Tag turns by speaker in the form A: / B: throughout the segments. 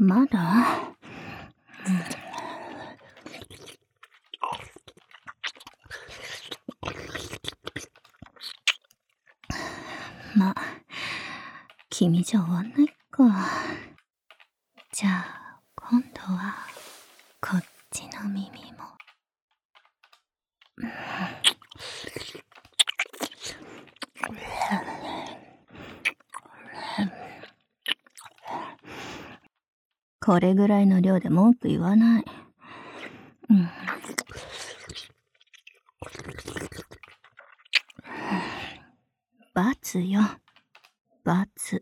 A: まだ、ま、君じゃ終わんないか。じゃあ、今度は、こっちの耳も。これぐらいの量で文句言わない。罰よ、罰。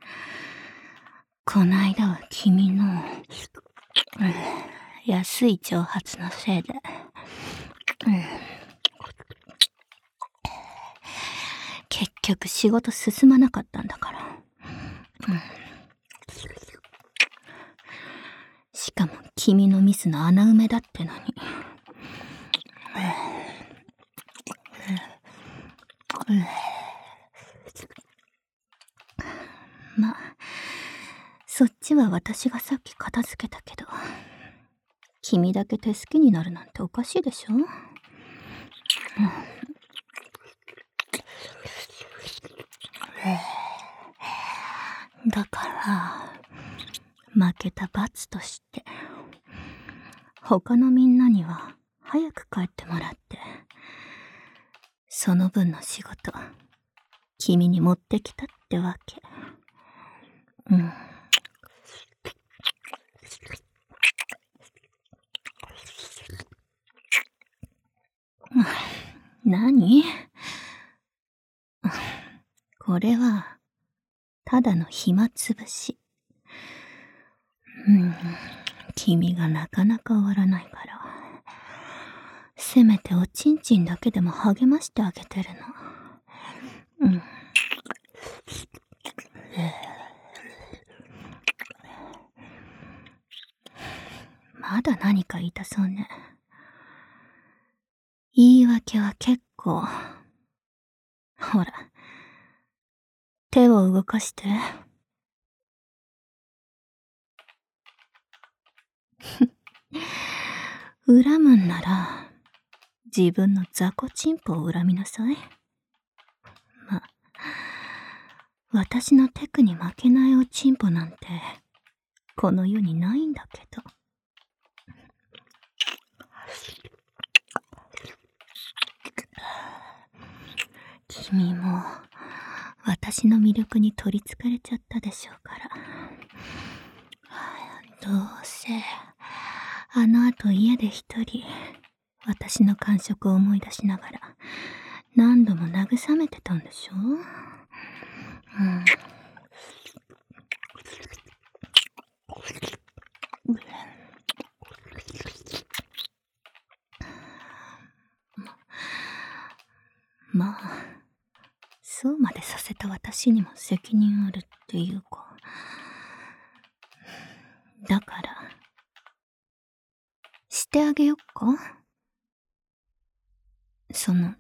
A: こないだは君の、安い挑発のせいで、結局仕事進まなかったんだから。しかも君のミスの穴埋めだってのに。ま、そっちは私がさっき片付けたけど、君だけ手すきになるなんておかしいでしょ？だから、負けた罰として、他のみんなには早く帰ってもらって、その分の仕事、君に持ってきたってわけ。何？これは、ただの暇つぶし。君がなかなか終わらないから、せめておちんちんだけでも励ましてあげてるの。まだ何か言いたそうね。言い訳は結構。ほら、手を動かして。恨むんなら、自分の雑魚チンポを恨みなさい。ま、私のテクに負けないおチンポなんて、この世にないんだけど。君も、私の魅力に取りつかれちゃったでしょうから。どうせ、あの後家で一人、私の感触を思い出しながら、何度も慰めてたんでしょ？まあ、そうまでさせた私にも責任あるっていうか。だから、してあげよっか？その、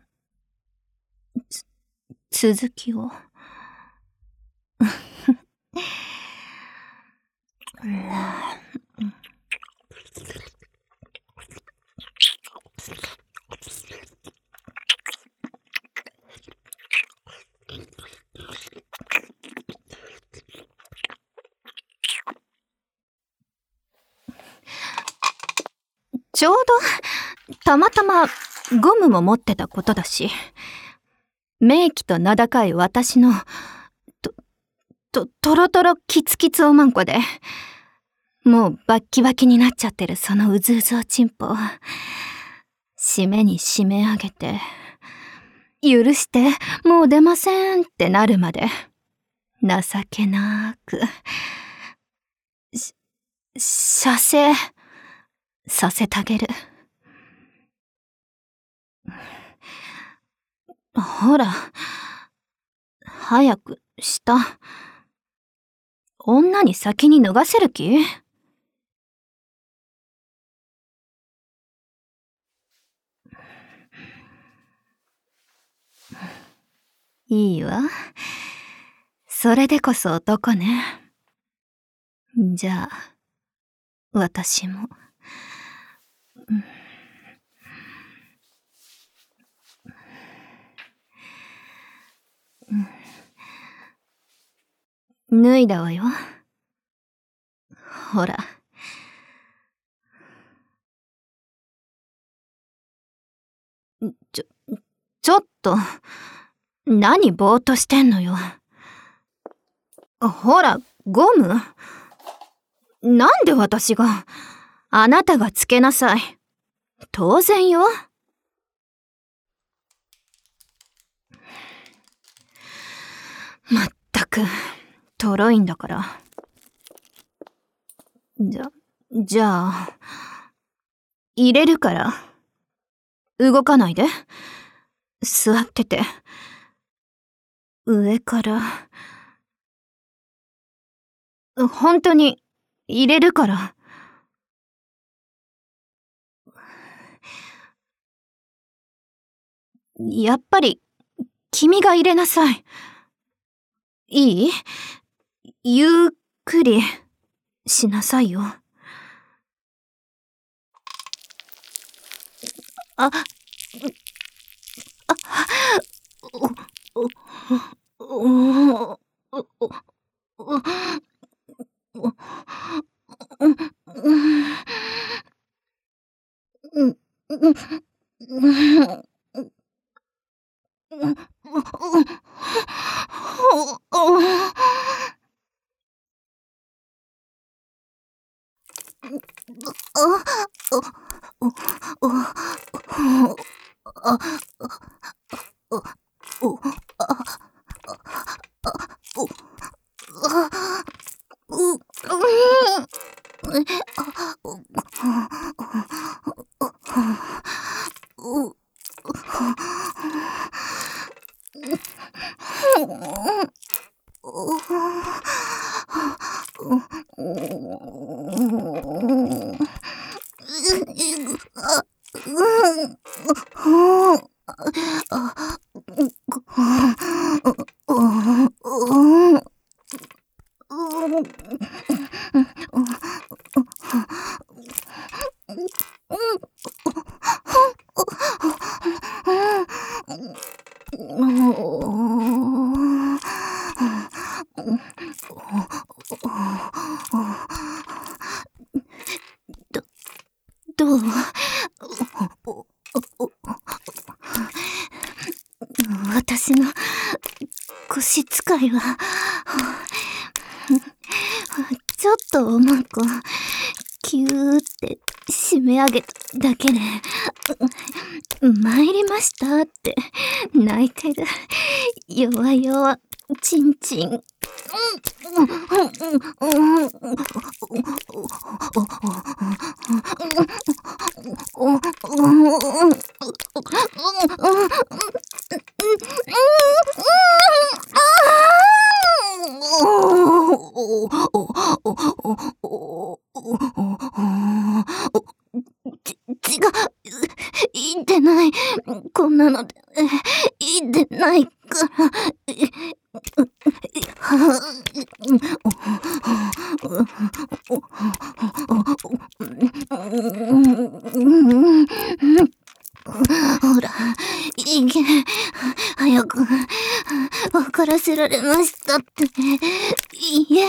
A: 続きを。ちょうど、たまたまゴムも持ってたことだし、名器と名高い私の、とろとろキツキツおまんこで、もうバッキバキになっちゃってるそのうずうずおちんぽ、締めに締め上げて、許して、もう出ませんってなるまで、情けなく、射精させてあげる。ほら、早くした。女に先に脱がせる気？いいわ。それでこそ男ね。じゃあ、 私も。脱いだわよ。ほら。ちょっと。何ぼーっとしてんのよ。ほら、ゴム。なんで私が。あなたがつけなさい。当然よ。まったく、とろいんだから。じゃあ、入れるから。動かないで。座ってて。上から。本当に、入れるから。やっぱり、君が入れなさい。いい？ゆっくり、しなさいよ。あ、どう？私の腰使いはちょっとおまんこキューって締め上げただけで参りましたって泣いてる弱々ちんちん。血がいってない。こんなのでいってないから。ほら、いけ、早く、分からせられましたって、いいえ、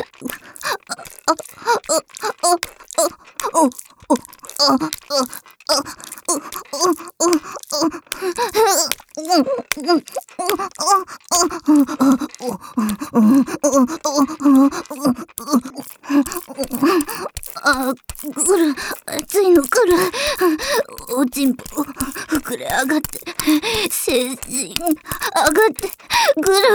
A: 来る、熱いの来る。おちんぽ膨れ上がって精神上がってくる。